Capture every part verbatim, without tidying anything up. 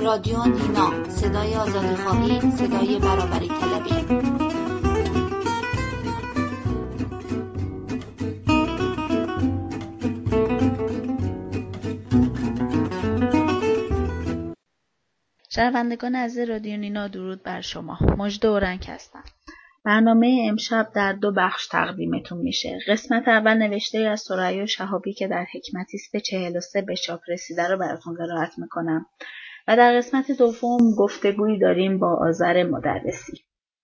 رادیو نینا، صدای آزادیخواهی، صدای برابری طلبی. شنوندگان عزیز رادیو نینا، درود بر شما. مژده اورنگ هستم. برنامه امشب در دو بخش تقدیمتون میشه. قسمت اول نوشته از ثریا شهابی که در حکمتی است چهل و سه به چاپ رسیده رو براتون قرائت میکنم و در قسمت دوم گفتگویی داریم با آذر مدرسی.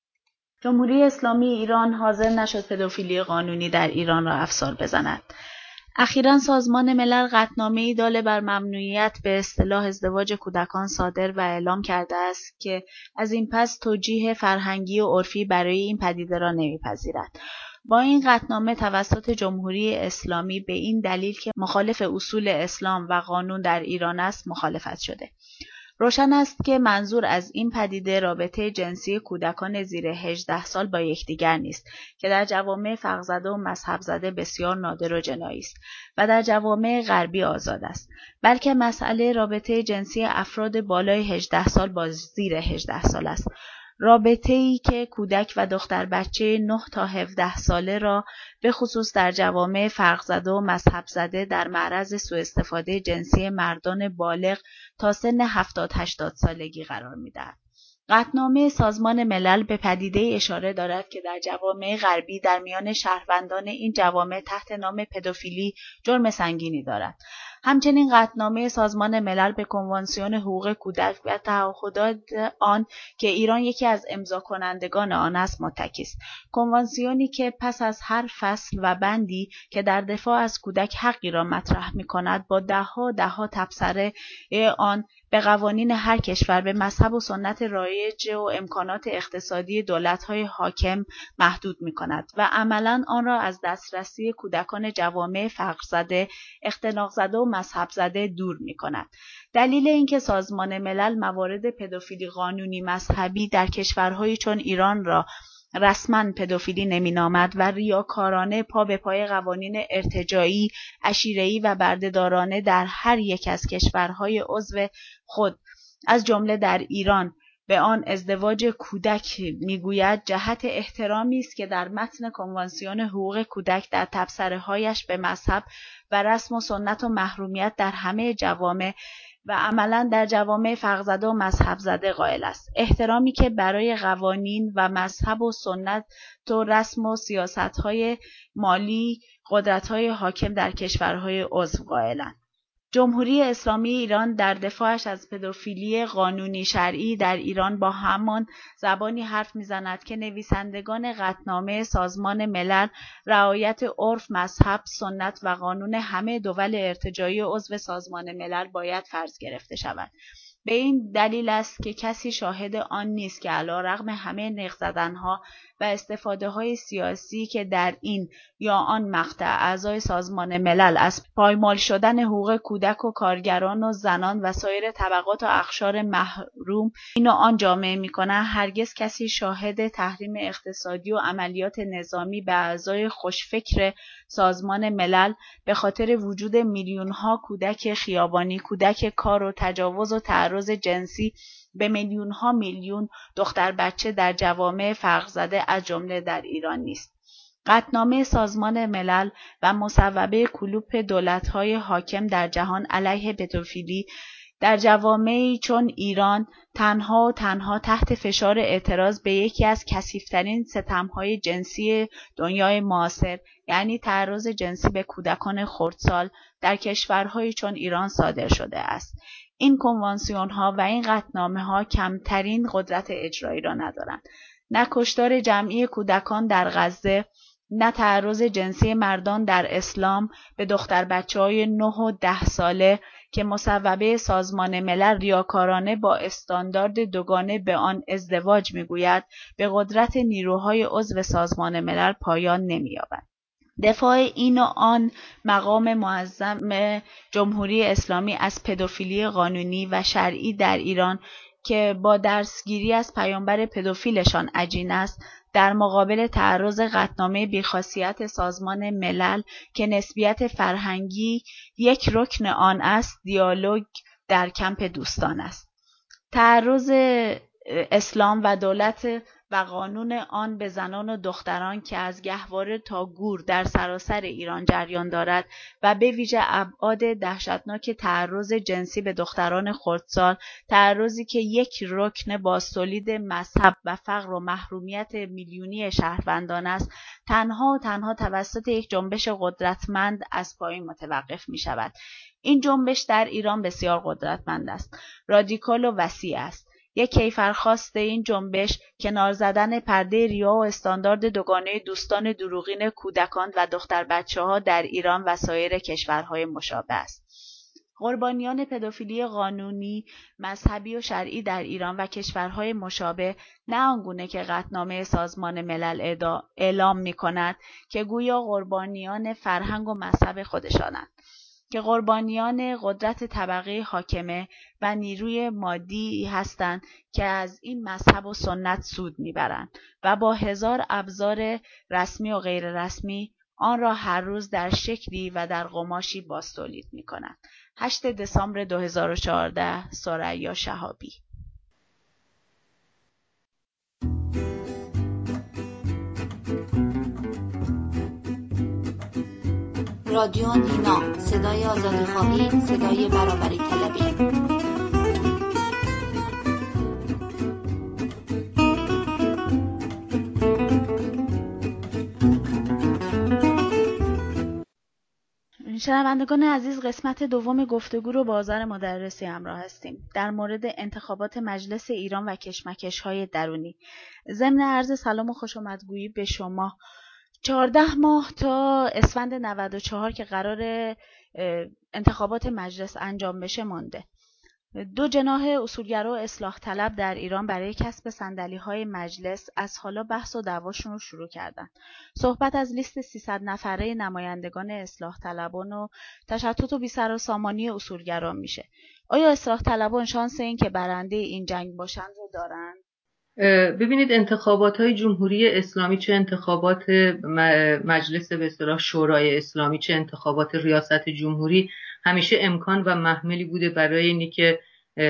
جمهوری اسلامی ایران حاضر نشد پدوفیلی قانونی در ایران را افسار بزند. اخیراً سازمان ملل قطعنامه‌ای داله بر ممنوعیت به اصطلاح ازدواج کودکان صادر و اعلام کرده است که از این پس توجیه فرهنگی و عرفی برای این پدیده را نمی‌پذیرد. با این قطعنامه توسط جمهوری اسلامی به این دلیل که مخالف اصول اسلام و قانون در ایران است مخالفت شده. روشن است که منظور از این پدیده رابطه جنسی کودکان زیر هجده سال با یکدیگر نیست که در جوامع فقرزده و مذهب زده بسیار نادر و جنایی است و در جوامع غربی آزاد است، بلکه مسئله رابطه جنسی افراد بالای هجده سال با زیر هجده سال است. رابطه‌ای که کودک و دختر بچه نه تا هفده ساله را به خصوص در جوامع فرق‌زده و مذهب زده در معرض سوء استفاده جنسی مردان بالغ تا سن هفتاد هشتاد سالگی قرار می‌دهد. قطعنامه سازمان ملل به پدیده اشاره دارد که در جوامع غربی در میان شهروندان این جوامع تحت نام پدوفیلی جرم سنگینی دارد. همچنین قطعنامه سازمان ملل به کنوانسیون حقوق کودک و تعهدات آن که ایران یکی از امضا کنندگان آن است متکی است. کنوانسیونی که پس از هر فصل و بندی که در دفاع از کودک حقی را مطرح می‌کند با ده‌ها ده‌ها تبصره آن به قوانین هر کشور به مذهب و سنت رایج و امکانات اقتصادی دولت‌های حاکم محدود می‌کند و عملاً آن را از دسترسی کودکان جوامع فقرزده، اختناق زده و مذهب زده دور می‌کند. دلیل اینکه سازمان ملل موارد پدوفیلی قانونی مذهبی در کشورهای چون ایران را رسما پدوفیلی نمی‌نامد و ریاکارانه پا به پای قوانین ارتجاعی، عشیره‌ای و بردهدارانه در هر یک از کشورهای عضو خود از جمله در ایران به آن ازدواج کودک میگوید جهت احترامی است که در متن کنوانسیون حقوق کودک در تبصره‌هایش به مذهب و رسم و سنت و محرومیت در همه جوامع و عملاً در جوامع فقرزده و مذهب زده قائل است. احترامی که برای قوانین و مذهب و سنت و رسم و سیاست‌های مالی قدرت‌های حاکم در کشورهای عضو قائلند. جمهوری اسلامی ایران در دفاعش از پدوفیلی قانونی شرعی در ایران با همان زبانی حرف می‌زند که نویسندگان قطعنامه سازمان ملل رعایت عرف، مذهب، سنت و قانون همه دول ارتجاعی عضو سازمان ملل باید فرض گرفته شود. به این دلیل است که کسی شاهد آن نیست که علیرغم همه نق زدن‌ها و استفاده‌های سیاسی که در این یا آن مقطع اعضای سازمان ملل از پایمال شدن حقوق کودک و کارگران و زنان و سایر طبقات و اقشار محروم این و آن جامعه می‌کنند، هرگز کسی شاهد تحریم اقتصادی و عملیات نظامی به اعضای خوشفکر سازمان ملل به خاطر وجود میلیون‌ها کودک خیابانی، کودک کار و تجاوز و تعرض جنسی به میلیون‌ها میلیون دختر بچه در جوامع فقرزده از جمله در ایران نیست. قطعنامه سازمان ملل و مصوبه کلوپ دولت‌های حاکم در جهان علیه پدوفیلی در جوامعی چون ایران تنها و تنها تحت فشار اعتراض به یکی از کثیف‌ترین ستم‌های جنسی دنیای معاصر، یعنی تعرض جنسی به کودکان خردسال در کشورهای چون ایران صادر شده است. این کنوانسیون‌ها و این قطعنامه‌ها کمترین قدرت اجرایی را ندارند. نه کشتار جمعی کودکان در غزه، نه تعرض جنسی مردان در اسلام به دختر بچه‌های نه و ده ساله که مصوبه سازمان ملل ریاکارانه با استاندارد دوگانه به آن ازدواج می‌گوید، به قدرت نیروهای عضو سازمان ملل پایان نمی‌یابد. دفاع این و آن مقام معظم جمهوری اسلامی از پدوفیلی قانونی و شرعی در ایران که با درسگیری از پیامبر پدوفیلشان عجین است، در مقابل تعرض قطعنامه بیخاصیت سازمان ملل که نسبیت فرهنگی یک رکن آن است، دیالوگ در کمپ دوستان است. تعرض اسلام و دولت و قانون آن به زنان و دختران که از گهواره تا گور در سراسر ایران جریان دارد و به ویژه ابعاد دهشتناک تعرض جنسی به دختران خردسال، تعرضی که یک رکن بازتولید مذهب و فقر و محرومیت میلیونی شهروندان است، تنها و تنها توسط یک جنبش قدرتمند از پایین متوقف می شود. این جنبش در ایران بسیار قدرتمند است، رادیکال و وسیع است. یک کیفرخواست این جنبش کنار زدن پرده ریا و استاندارد دوگانه دوستان دروغین کودکان و دختر بچه ها در ایران و سایر کشورهای مشابه است. قربانیان پدوفیلی قانونی، مذهبی و شرعی در ایران و کشورهای مشابه نه آنگونه که قطعنامه سازمان ملل اعلام می کند که گویا قربانیان فرهنگ و مذهب خودشانند، که قربانیان قدرت طبقه حاکمه و نیروی مادی هستند که از این مذهب و سنت سود میبرند و با هزار ابزار رسمی و غیر رسمی آن را هر روز در شکلی و در قماشی بازتولید میکنند. هشتم دسامبر دو هزار و چهارده، ثریا شهابی. رادیو دینا، صدای آزادیخواهی، صدای برابری طلبی. شنوندگان عزیز، قسمت دوم گفتگو رو بازار مدرسی همراه هستیم در مورد انتخابات مجلس ایران و کشمکش‌های درونی. ضمن عرض سلام و خوش آمدگویی به شما، چهارده ماه تا اسفند نود و چهار که قرار انتخابات مجلس انجام بشه مانده. دو جناح اصولگرا و اصلاح طلب در ایران برای کسب صندلی‌های مجلس از حالا بحث و دعواشون رو شروع کردن. صحبت از لیست سیصد نفره نمایندگان اصلاح طلبان و تشتت و بی‌سر و سامانی اصولگرا میشه. آیا اصلاح طلبان شانس این که برنده این جنگ باشن رو دارن؟ ببینید، انتخابات‌های جمهوری اسلامی، چه انتخابات مجلس به اصطلاح شورای اسلامی، چه انتخابات ریاست جمهوری، همیشه امکان و محملی بوده برای اینی که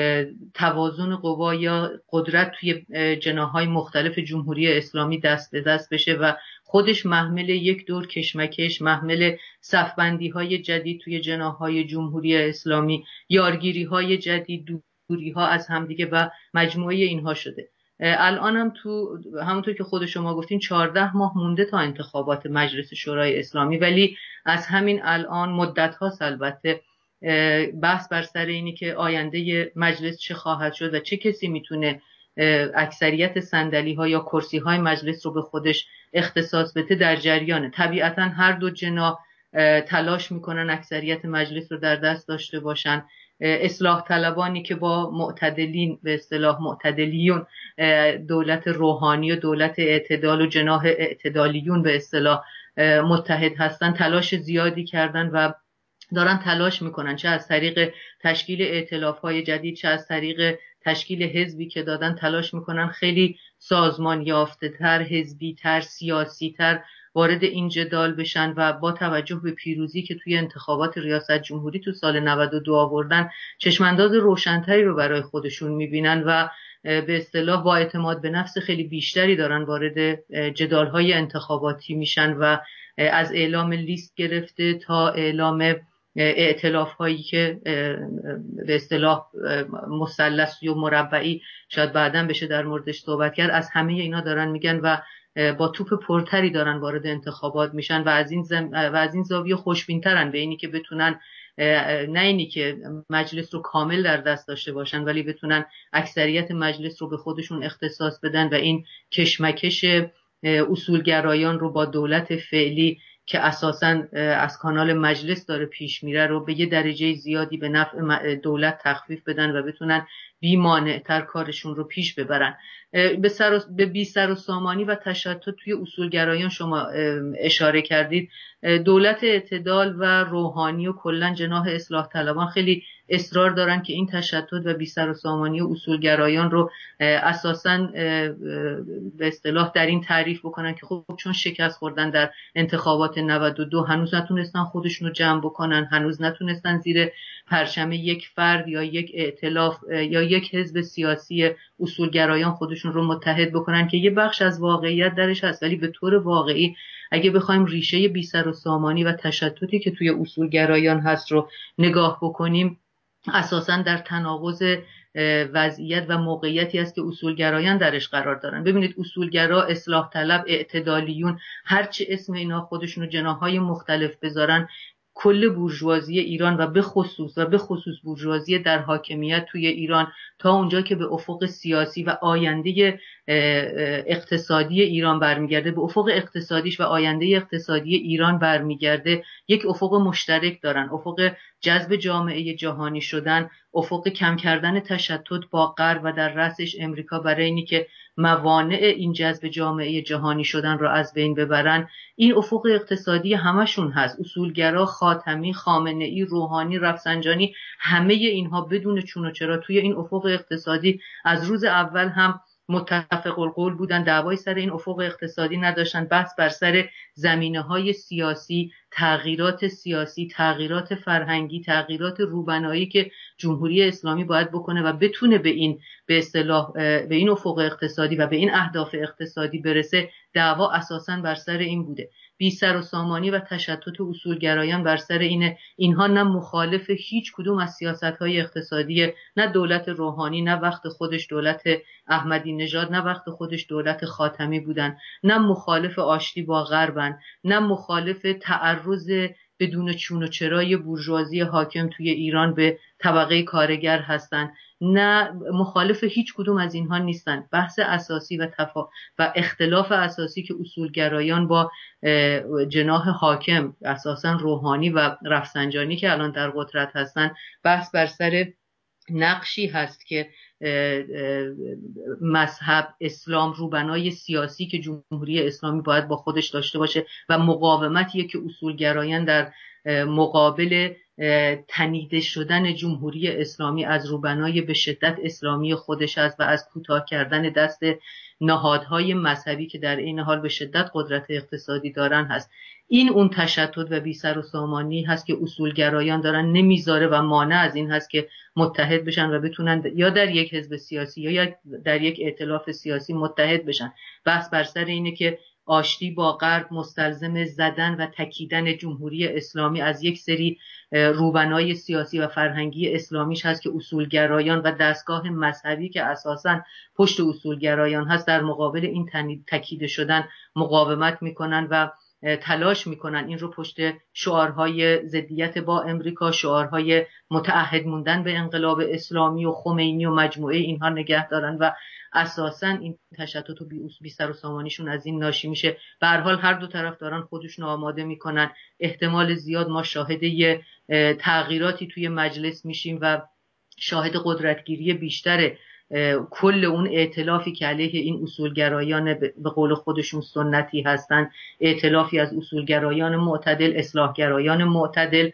توازن قوا یا قدرت توی جناح‌های مختلف جمهوری اسلامی دست به دست بشه و خودش محمل یک دور کشمکش، محمل صف‌بندی‌های جدید توی جناح‌های جمهوری اسلامی، یارگیری‌های جدید، دوری‌ها از همدیگه و مجموعه اینها شده. الان هم تو همونطور که خود شما گفتین چهارده ماه مونده تا انتخابات مجلس شورای اسلامی، ولی از همین الان مدت هاست البته بحث بر سر اینی که آینده مجلس چه خواهد شد و چه کسی میتونه اکثریت صندلی ها یا کرسی های مجلس رو به خودش اختصاص بده در جریانه. طبیعتا هر دو جناح تلاش میکنن اکثریت مجلس رو در دست داشته باشن. اصلاح طلبانی که با معتدلین، به اصطلاح معتدلیون، دولت روحانی و دولت اعتدال و جناح اعتدالیون به اصطلاح متحد هستن، تلاش زیادی کردن و دارن تلاش میکنن، چه از طریق تشکیل ائتلاف‌های جدید، چه از طریق تشکیل حزبی که دادن، تلاش میکنن خیلی سازمان یافته تر، حزبی تر، سیاسی تر وارد این جدال بشن و با توجه به پیروزی که توی انتخابات ریاست جمهوری تو سال نود و دو آوردن، چشمانداز روشنتری رو برای خودشون میبینن و به اصطلاح با اعتماد به نفس خیلی بیشتری دارن وارد جدال‌های انتخاباتی میشن و از اعلام لیست گرفته تا اعلام ائتلاف هایی که به اصطلاح مثلثی و مربعی، شاید بعداً بشه در موردش صحبت کرد، از همه اینا دارن میگن و با توپ پرتری دارن وارد انتخابات میشن و از این زم... و از این زاویه خوشبین‌ترن به اینی که بتونن نه اینی که مجلس رو کامل در دست داشته باشن، ولی بتونن اکثریت مجلس رو به خودشون اختصاص بدن و این کشمکش اصولگرایان رو با دولت فعلی که اساساً از کانال مجلس داره پیش میره رو به یه درجه زیادی به نفع دولت تخفیف بدن و بتونن بی‌مانع‌تر کارشون رو پیش ببرن. به سر و به بی سر و سامانی و تشتت توی اصولگرایان شما اشاره کردید. دولت اعتدال و روحانی و کلاً جناح اصلاح طلبان خیلی اصرار دارن که این تشتت و بی سر و سامانی و اصولگرایان رو اساساً به اصطلاح در این تعریف بکنن که خب چون شکست خوردن در انتخابات نود و دو هنوز نتونستن خودشون رو جمع بکنن، هنوز نتونستن زیر پرچم یک فرد یا یک ائتلاف یا یک حزب سیاسی اصولگرایان خودشون رو متحد بکنن که یه بخش از واقعیت درش هست، ولی به طور واقعی اگه بخوایم ریشه بی سر و سامانی و تشتتی که توی اصولگرایان هست رو نگاه بکنیم، اساساً در تناقض وضعیت و موقعیتی است که اصولگرایان درش قرار دارن. ببینید اصولگرا، اصلاح طلب، اعتدالیون، هرچی اسم اینا خودشون رو جناحهای مختلف بذارن، کل بورژوازی ایران و به خصوص و به خصوص بورژوازی در حاکمیت توی ایران تا اونجا که به افق سیاسی و آینده اقتصادی ایران برمیگرده، به افق اقتصادیش و آینده اقتصادی ایران برمیگرده، یک افق مشترک دارن، افق جذب جامعه جهانی شدن، افق کم کردن تشتت با غرب و در رأسش امریکا برای اینی که موانع این جذب جامعه جهانی شدن را از بین ببرن. این افق اقتصادی همشون هست. اصولگرا، خاتمی، خامنه‌ای، روحانی، رفسنجانی، همه اینها بدون چون و چرا توی این افق اقتصادی از روز اول هم متفق القول بودن، دعوای سر این افق اقتصادی نداشتن، بحث بر سر زمینه‌های سیاسی، تغییرات سیاسی، تغییرات فرهنگی، تغییرات روبنایی که جمهوری اسلامی باید بکنه و بتونه به این به اصطلاح به این افق اقتصادی و به این اهداف اقتصادی برسه، دعوا اساساً بر سر این بوده. بی سر و سامانی و تشتت اصولگرایان بر سر اینه اینها نه مخالف هیچ کدوم از سیاست‌های اقتصادی، نه دولت روحانی، نه وقت خودش دولت احمدی نژاد، نه وقت خودش دولت خاتمی بودن، نه مخالف آشتی با غربن، نه مخالف تعرض بدون چون و چرای بورژوازی حاکم توی ایران به طبقه کارگر هستن، نه مخالف هیچ کدوم از اینها نیستن. بحث اساسی و تفا و اختلاف اساسی که اصولگرایان با جناح حاکم اساساً روحانی و رفسنجانی که الان در قدرت هستن، بحث بر سر نقشی هست که مذهب اسلام روبنای سیاسی که جمهوری اسلامی باید با خودش داشته باشه و مقاومتیه که اصولگرایان در مقابل تنیده شدن جمهوری اسلامی از روبنای به شدت اسلامی خودش است و از کوتاه کردن دست نهادهای مذهبی که در این حال به شدت قدرت اقتصادی دارن هست. این اون تشتت و بی سر و سامانی هست که اصولگرایان دارن نمیذاره و مانع از این هست که متحد بشن و بتونن یا در یک حزب سیاسی یا در یک ائتلاف سیاسی متحد بشن. بحث بر سر اینه که آشتی با غرب مستلزم زدن و تکیدن جمهوری اسلامی از یک سری روبنای سیاسی و فرهنگی اسلامیش هست که اصولگرایان و دستگاه مذهبی که اساساً پشت اصولگرایان هست در مقابل این تکیده شدن مقاومت میکنن و تلاش میکنن این رو پشت شعارهای ضدیت با امریکا، شعارهای متعهد موندن به انقلاب اسلامی و خمینی و مجموعه اینها نگه دارن و اساساً این تشتت و بی سر و سامانیشون از این ناشی میشه. به هر حال هر دو طرف دارن خودشون آماده میکنن. احتمال زیاد ما شاهد یه تغییراتی توی مجلس میشیم و شاهد قدرتگیری بیشتر کل اون ائتلافی که علیه این اصولگرایان به قول خودشون سنتی هستن، ائتلافی از اصولگرایان معتدل، اصلاحگرایان معتدل،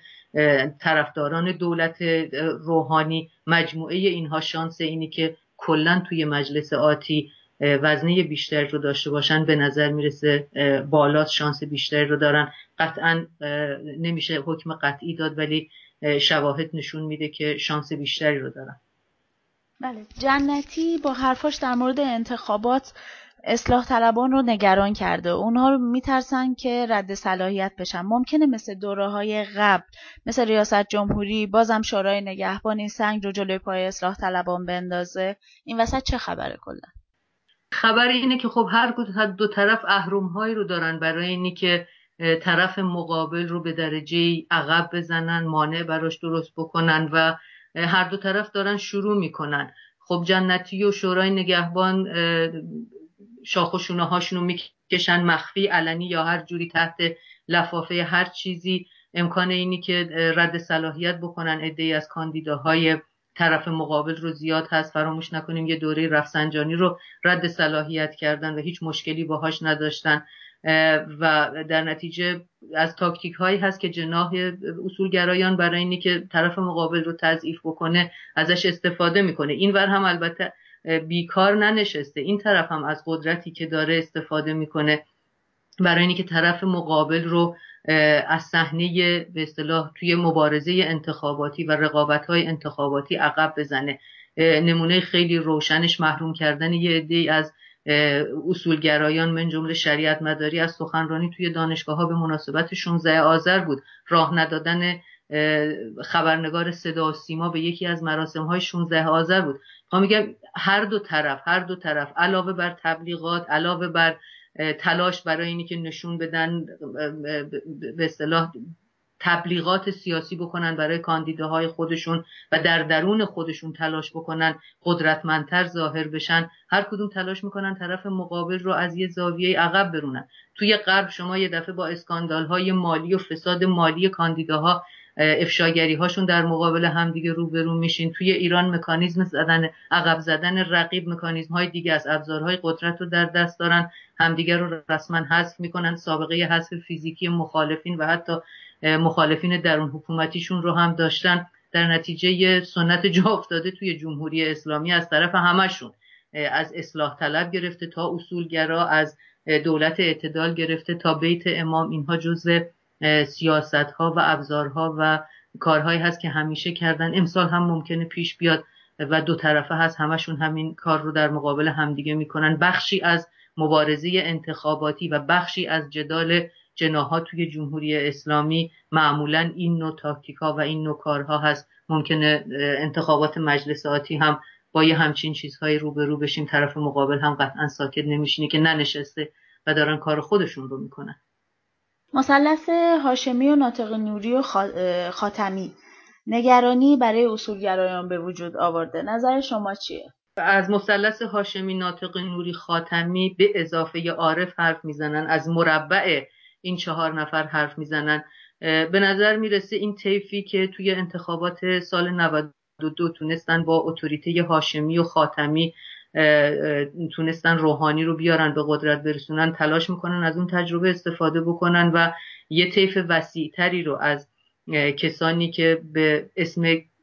طرفداران دولت روحانی، مجموعه اینها شانس اینی که کلن توی مجلس آتی وزنه بیشتری رو داشته باشن به نظر میرسه بالا شانس بیشتری رو دارن. قطعا نمیشه حکم قطعی داد ولی شواهد نشون میده که شانس بیشتری رو دارن. بله، جنتی با حرفاش در مورد انتخابات اصلاح طلبان رو نگران کرده. اونها رو میترسن که رد صلاحیت بشن. ممکنه مثل دوره‌های قبل، مثل ریاست جمهوری، بازم شورای نگهبان این سنگ رو جلوی پای اصلاح طلبان بندازه. این وسط چه خبره کلا؟ خبر اینه که خب هر دو طرف اهرم‌هایی رو دارن برای اینی که طرف مقابل رو به درجه عقب بزنن، مانع براش درست بکنن و هر دو طرف دارن شروع میکنن. خب جنتی و شورای نگهبان شاخ و شونه هاشونو میکشن مخفی، علنی یا هر جوری تحت لفافه هر چیزی. امکان اینی که رد صلاحیت بکنن عده‌ای از کاندیداهای طرف مقابل رو زیاد هست. فراموش نکنیم یه دوره رفسنجانی رو رد صلاحیت کردن و هیچ مشکلی باهاش نداشتن. و در نتیجه از تاکتیک هایی هست که جناح اصولگرایان برای اینی که طرف مقابل رو تضعیف بکنه ازش استفاده میکنه. این ور هم البته بیکار ننشسته، این طرف هم از قدرتی که داره استفاده میکنه برای اینی که طرف مقابل رو از صحنه به اصطلاح توی مبارزه انتخاباتی و رقابت‌های انتخاباتی عقب بزنه. نمونه خیلی روشنش محروم کردن یه عده‌ای از اصولگرایان من جمله شریعت مداری از سخنرانی توی دانشگاه‌ها به مناسبت شانزده آذر بود، راه ندادن خبرنگار صدا و سیما به یکی از مراسم‌های شانزده آذر بود. ما میگم هر دو طرف هر دو طرف علاوه بر تبلیغات، علاوه بر تلاش برای اینی که نشون بدن به اصطلاح تبلیغات سیاسی بکنن برای کاندیداهای خودشون و در درون خودشون تلاش بکنن قدرتمندتر ظاهر بشن، هر کدوم تلاش میکنن طرف مقابل رو از یه زاویه عقب برونن. توی غرب شما یه دفعه با اسکاندال‌های مالی و فساد مالی کاندیداها افشاگری هاشون در مقابل همدیگه روبرو میشین. توی ایران مکانیزم زدن عقب زدن رقیب، مکانیزم های دیگه از ابزارهای قدرت رو در دست دارن، همدیگه رو رسما حذف میکنن، سابقه حذف فیزیکی مخالفین و حتی مخالفین درون حکومتیشون رو هم داشتن. در نتیجه سنت جا افتاده توی جمهوری اسلامی از طرف همشون، از اصلاح طلب گرفته تا اصولگرا، از دولت اعتدال گرفته تا بیت امام، اینها جزء سیاست ها و ابزارها و کارهایی هست که همیشه کردن، امسال هم ممکنه پیش بیاد و دو طرفه هست همشون همین کار رو در مقابل همدیگه میکنن. بخشی از مبارزه انتخاباتی و بخشی از جدال جناح‌ها توی جمهوری اسلامی معمولاً این نوع تاکتیک‌ها و این نوع کارها هست. ممکنه انتخابات مجلس آتی هم با یه همچین چیزهایی روبرو بشیم، طرف مقابل هم قطعاً ساکت نمیشینه که ننشسته و دارن کار خودشون رو میکنن. مثلث هاشمی و ناطق نوری و خاتمی نگرانی برای اصولگرایان به وجود آورده. نظر شما چیه؟ از مثلث هاشمی ناطق نوری خاتمی به اضافه عارف حرف میزنن، از مربع این چهار نفر حرف میزنن. به نظر میرسه این طیفی که توی انتخابات سال نود و دو تونستن با اتوریته هاشمی و خاتمی تونستن روحانی رو بیارن به قدرت برسونن، تلاش میکنن از اون تجربه استفاده بکنن و یه طیف وسیع‌تری رو از کسانی که به اسم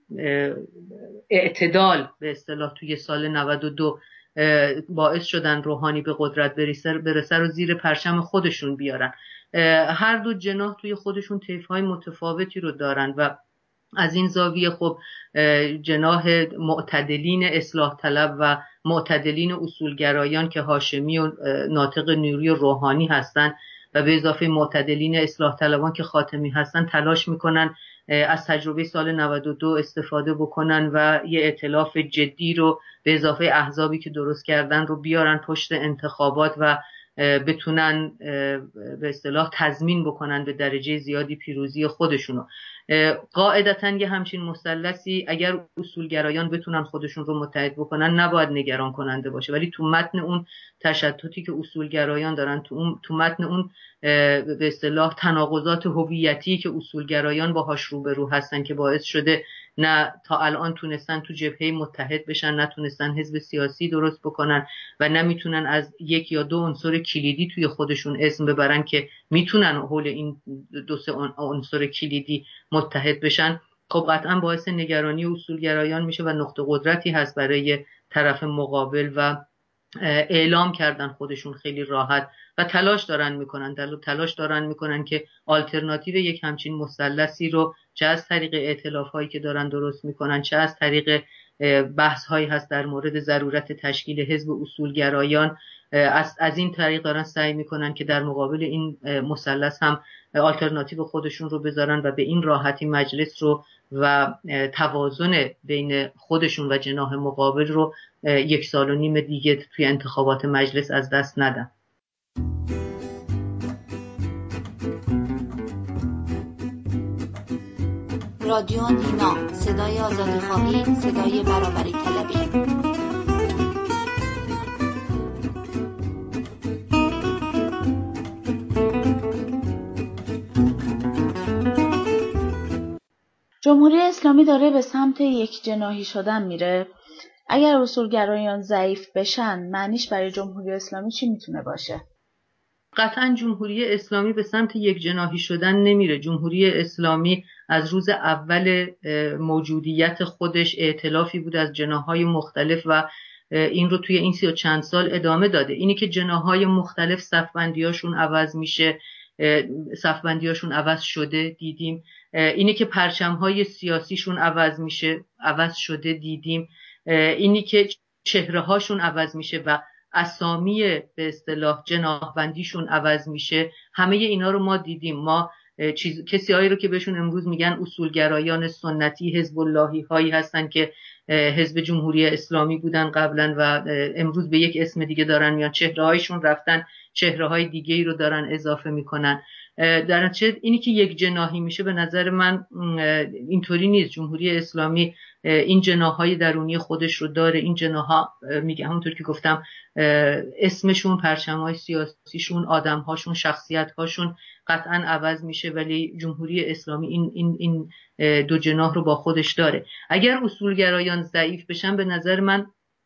اعتدال به اصطلاح توی سال نود و دو باعث شدن روحانی به قدرت برسه رو زیر پرچم خودشون بیارن. هر دو جناح توی خودشون طیف‌های متفاوتی رو دارن و از این زاویه خب جناح معتدلین اصلاح طلب و معتدلین اصولگرایان که هاشمی و ناطق نوری و روحانی هستن و به اضافه معتدلین اصلاح طلبان که خاتمی هستن، تلاش میکنن از تجربه سال نود و دو استفاده بکنن و یه ائتلاف جدی رو به اضافه احزابی که درست کردن رو بیارن پشت انتخابات و بتونن به اصطلاح تضمین بکنن به درجه زیادی پیروزی خودشونو. قاعدتاً یه همچین مثلثی اگر اصولگرایان بتونن خودشون رو متحد بکنن نباید نگران کننده باشه، ولی تو متن اون تشتتی که اصولگرایان دارن، تو اون تو متن اون به اصطلاح تناقضات هویتی که اصولگرایان باهاش روبرو هستن که باعث شده نه تا الان تونستن تو جبهه متحد بشن، نه تونستن حزب سیاسی درست بکنن و نمیتونن از یک یا دو عنصر کلیدی توی خودشون اسم ببرن که میتونن حول این دو سه عنصر کلیدی متحد بشن. خب قطعا باعث نگرانی اصولگرایان میشه و نقطه قدرتی هست برای طرف مقابل و اعلام کردن خودشون خیلی راحت و تلاش دارن میکنن تلاش دارن میکنن که آلترناتیو یک همچین مثلثی رو چه از طریق ائتلاف هایی که دارن درست میکنن، چه از طریق بحث هایی هست در مورد ضرورت تشکیل حزب اصولگرایان، از از این طریق دارن سعی میکنن که در مقابل این مثلث هم آلترناتیو خودشون رو بذارن و به این راحتی مجلس رو و توازن بین خودشون و جناح مقابل رو یک سال و نیم دیگه توی انتخابات مجلس از دست ندن. رادیو نینا، صدای آزادیخواهی، صدای برابری طلبی. جمهوری اسلامی داره به سمت یک جناحی شدن میره. اگر اصولگرایان ضعیف بشن معنیش برای جمهوری اسلامی چی میتونه باشه؟ قطعا جمهوری اسلامی به سمت یک جناحی شدن نمیره. جمهوری اسلامی از روز اول موجودیت خودش ائتلافی بود از جناح‌های مختلف و این رو توی این سی و چند سال ادامه داده. اینی که جناح‌های مختلف صف‌بندی‌هاشون عوض میشه، صف‌بندی‌هاشون عوض شده دیدیم. اینی که پرچم‌های سیاسیشون عوض میشه، عوض شده دیدیم. اینی که چهره‌هاشون عوض میشه و اسامی به اصطلاح جناح‌بندیشون عوض میشه، همه اینا رو ما دیدیم. ما چیز کسیایی رو که بهشون امروز میگن اصولگرایان سنتی، حزب اللهی هایی هستن که حزب جمهوری اسلامی بودن قبلا و امروز به یک اسم دیگه دارن میان، چهره‌هایشون رفتن چهره‌های دیگه‌ای رو دارن اضافه میکنن. در نتیجه اینی که یک جناحی میشه به نظر من اینطوری نیست. جمهوری اسلامی این جناح‌های درونی خودش رو داره. این جناح‌ها میگه همونطور که گفتم اسمشون، پرچم‌های سیاسیشون، آدم‌هاشون، شخصیت‌هاشون قطعاً عوض میشه، ولی جمهوری اسلامی این این این دو جناح رو با خودش داره. اگر اصولگرایان ضعیف بشن به نظر من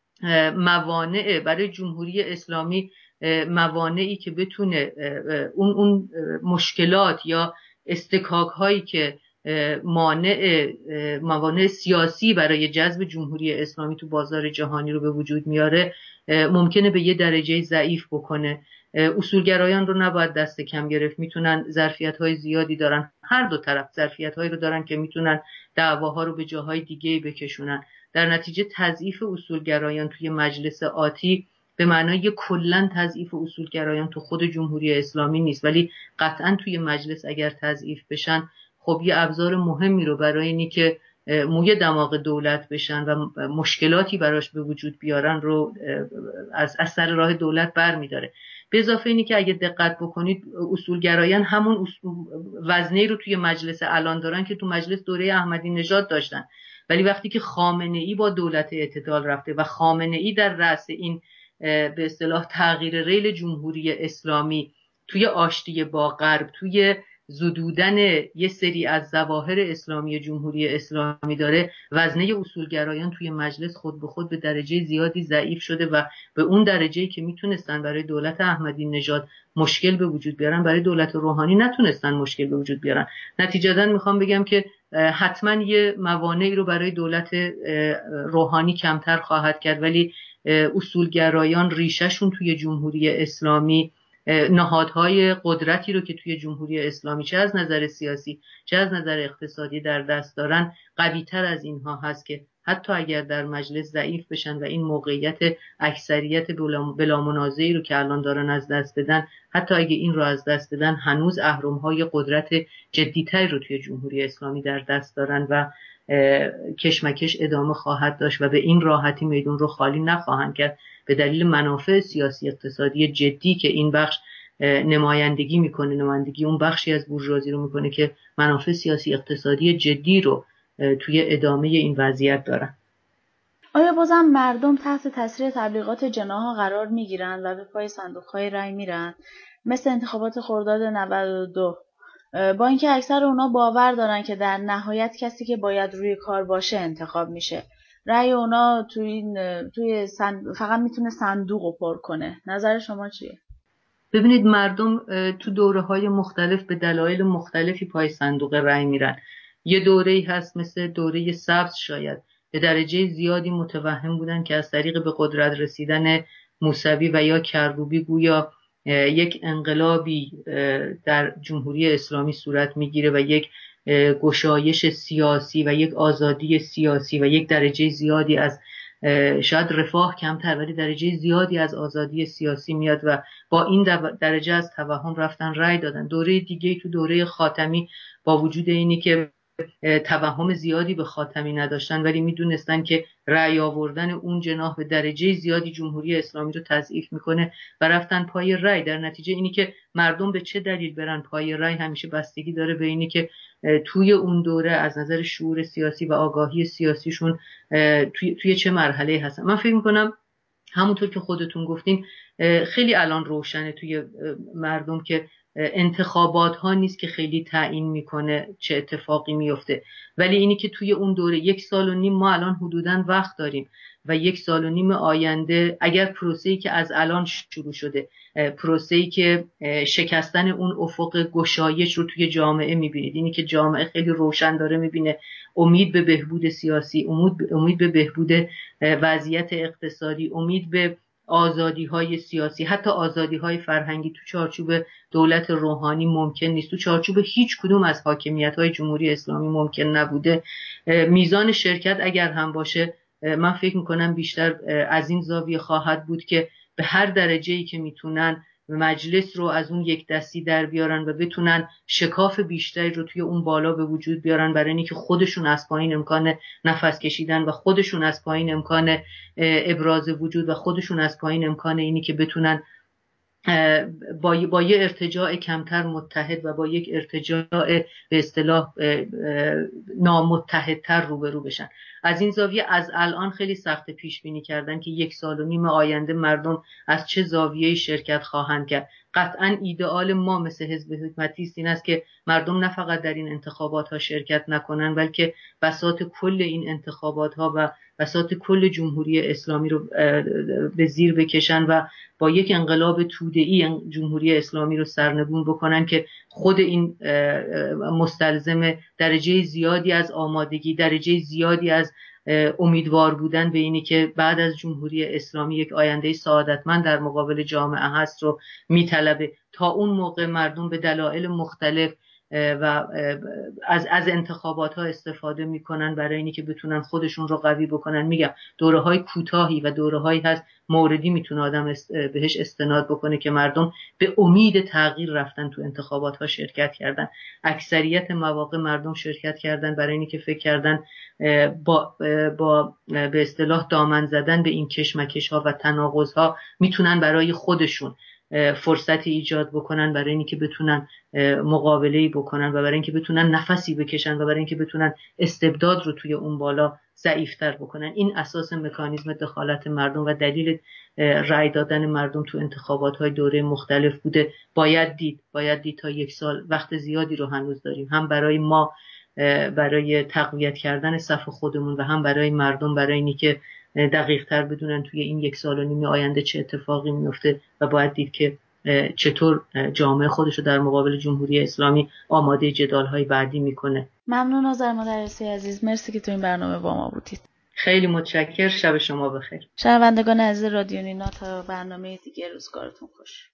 موانع برای جمهوری اسلامی، موانعی که بتونه اون اون مشکلات یا استکاک هایی که مانع موانع سیاسی برای جذب جمهوری اسلامی تو بازار جهانی رو به وجود میاره، ممکنه به یه درجه ضعیف بکنه. اصولگرایان رو نباید دست کم گرفت. میتونن ظرفیت‌های زیادی دارن، هر دو طرف ظرفیت‌هایی رو دارن که میتونن دعواها رو به جاهای دیگه بکشونن. در نتیجه تضعیف اصولگرایان توی مجلس آتی به معنای کلاً تضعیف اصولگرایان تو خود جمهوری اسلامی نیست، ولی قطعاً توی مجلس اگر تضعیف بشن، خب یه ابزار مهمی رو برای اینی که موی دماغ دولت بشن و مشکلاتی براش به وجود بیارن رو از اثر راه دولت برمی‌داره. به اضافه اینی که اگه دقت بکنید اصولگرایان همون وزنه‌ای رو توی مجلس الان دارن که تو مجلس دوره احمدی نژاد داشتن، ولی وقتی که خامنه‌ای با دولت اعتدال رفته و خامنه‌ای در رأس این به اصطلاح تغییر ریل جمهوری اسلامی توی آشتی با غرب، توی زدودن یه سری از ظواهر اسلامی جمهوری اسلامی داره، وزنه اصولگرایان توی مجلس خود به خود به درجه زیادی ضعیف شده و به اون درجه‌ای که میتونستن برای دولت احمدی نژاد مشکل به وجود بیارن، برای دولت روحانی نتونستن مشکل به وجود بیارن. نتیجتاً میخوام بگم که حتما یه موانعی رو برای دولت روحانی کمتر خواهد کرد، ولی اصولگرایان ریشه‌شون توی جمهوری اسلامی، نهادهای قدرتی رو که توی جمهوری اسلامی چه از نظر سیاسی چه از نظر اقتصادی در دست دارن، قوی‌تر از اینها هست که حتی اگر در مجلس ضعیف بشن و این موقعیت اکثریت بلا منازعی رو که الان دارن از دست بدن، حتی اگر این رو از دست بدن، هنوز اهرم‌های قدرت جدی‌تری رو توی جمهوری اسلامی در دست دارن و کشمکش ادامه خواهد داشت و به این راحتی میدون رو خالی نخواهند کرد، به دلیل منافع سیاسی اقتصادی جدی که این بخش نمایندگی میکنه. نمایندگی اون بخشی از بورژوازی رو میکنه که منافع سیاسی اقتصادی جدی رو توی ادامه این وضعیت دارن. آیا بازم مردم تحت تاثیر تبلیغات جناح‌ها قرار میگیرن و به پای صندوق‌های رای میرن، مثل انتخابات خرداد نود و دو، با اینکه اکثر اونا باور دارن که در نهایت کسی که باید روی کار باشه انتخاب میشه؟ رأی اونا توی این توی سند... فقط میتونه صندوق رو پر کنه. نظر شما چیه؟ ببینید، مردم تو دوره‌های مختلف به دلایل مختلفی پای صندوق رأی میرن. یه دوره‌ای هست مثل دوره سبز شاید به درجه زیادی متوهم بودن که از طریق به قدرت رسیدن موسوی و یا کروبی گویا یک انقلابی در جمهوری اسلامی صورت میگیره و یک گشایش سیاسی و یک آزادی سیاسی و یک درجه زیادی از شاید رفاه کمتر ولی درجه زیادی از آزادی سیاسی میاد و با این درجه از توهم رفتن رأی دادن. دوره دیگه تو دوره خاتمی با وجود اینی که توهم زیادی به خاتمی نداشتن ولی میدونستن که رأی آوردن اون جناح به درجه زیادی جمهوری اسلامی رو تضعیف میکنه و رفتن پای رأی. در نتیجه اینی که مردم به چه دلیل برن پای رأی همیشه بستگی داره به اینی که توی اون دوره از نظر شعور سیاسی و آگاهی سیاسیشون توی, توی چه مرحله هستن. من فکر میکنم همونطور که خودتون گفتین خیلی الان روشنه توی مردم که انتخابات ها نیست که خیلی تعیین میکنه چه اتفاقی میفته، ولی اینی که توی اون دوره یک سال و نیم ما الان حدوداً وقت داریم و یک سال و نیم آینده اگر پروسه‌ای که از الان شروع شده، پروسه‌ای که شکستن اون افق گشایش رو توی جامعه میبینید، اینی که جامعه خیلی روشن داره میبینه امید به بهبود سیاسی، امید امید به بهبود وضعیت اقتصادی، امید به آزادی‌های سیاسی، حتی آزادی‌های فرهنگی تو چارچوب دولت روحانی ممکن نیست، تو چارچوب هیچ کدوم از حاکمیت‌های جمهوری اسلامی ممکن نبوده. میزان شرکت اگر هم باشه من فکر میکنم بیشتر از این زاویه خواهد بود که به هر درجه‌ای که میتونن مجلس رو از اون یک دستی در بیارن و بتونن شکاف بیشتری رو توی اون بالا به وجود بیارن، برای اینکه خودشون از پایین امکان نفس کشیدن و خودشون از پایین امکان ابراز وجود و خودشون از پایین امکان اینی که بتونن با با یه ارتجاع کمتر متحد و با یک ارتجاع به اصطلاح نامتحدتر روبرو بشن. از این زاویه از الان خیلی سخت پیش بینی کردن که یک سال و نیم آینده مردم از چه زاویه‌ای شرکت خواهند کرد. قطعاً ایدئال ما مثل حزب حکومتی است این است که مردم نه فقط در این انتخابات ها شرکت نکنن، بلکه بساط کل این انتخابات ها و بساط کل جمهوری اسلامی رو به زیر بکشن و با یک انقلاب توده‌ای جمهوری اسلامی رو سرنگون بکنن که خود این مستلزم درجه زیادی از آمادگی، درجه زیادی از امیدوار بودن به اینی که بعد از جمهوری اسلامی یک آینده سعادتمند در مقابل جامعه هست رو میطلبه. تا اون موقع مردم به دلایل مختلف و از از انتخابات ها استفاده میکنن برای اینی که بتونن خودشون رو قوی بکنن. میگم دوره های کوتاهی و دوره هایی هست موردی میتونه آدم بهش استناد بکنه که مردم به امید تغییر رفتن تو انتخابات ها شرکت کردن. اکثریت مواقع مردم شرکت کردن برای اینی که فکر کردن با با به اصطلاح دامن زدن به این کشمکش ها و تناقض ها میتونن برای خودشون فرصتی ایجاد بکنن برای اینکه بتونن مقابله‌ای بکنن و برای اینکه بتونن نفسی بکشن و برای اینکه بتونن استبداد رو توی اون بالا ضعیف‌تر بکنن. این اساس مکانیزم دخالت مردم و دلیل رأی دادن مردم تو انتخابات‌های دوره مختلف بوده. باید دید باید دید تا یک سال وقت زیادی رو هنوز داریم، هم برای ما برای تقویت کردن صف خودمون و هم برای مردم برای اینکه دقیق تر بدونن توی این یک سال و نیم آینده چه اتفاقی میفته و باید دید که چطور جامعه خودشو در مقابل جمهوری اسلامی آماده جدال‌های بعدی میکنه. ممنون آذر مدرسی عزیز، مرسی که تو این برنامه با ما بودید. خیلی متشکر، شب شما بخیر. شنوندگان عزیز رادیو نینا تا برنامه دیگه روزگارتون خوش.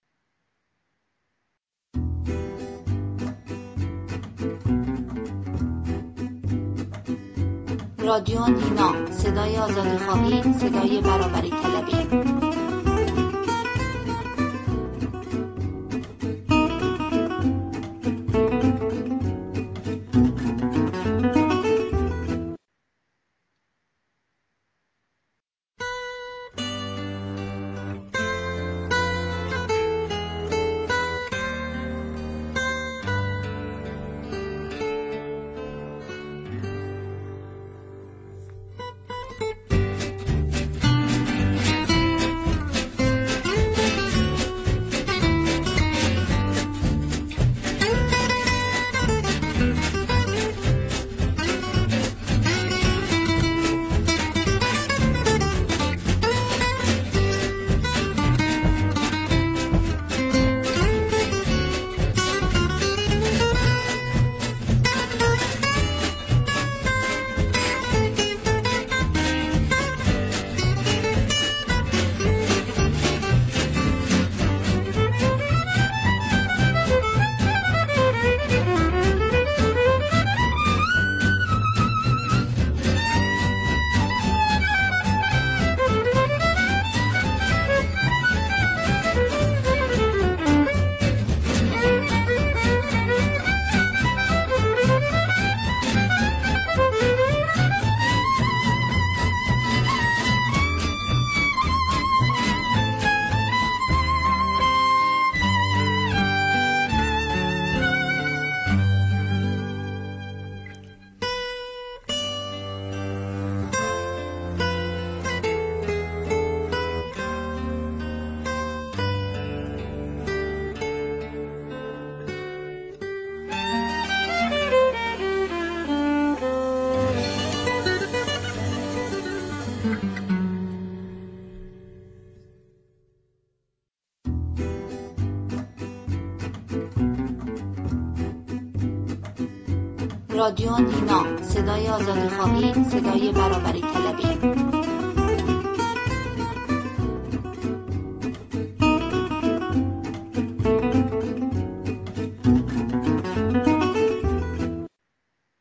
رادیو نینا، صدای آزادیخواهی، صدای برابری طلبی. رادیو دینا، صدای آزادیخواهی، صدای برابری طلبی.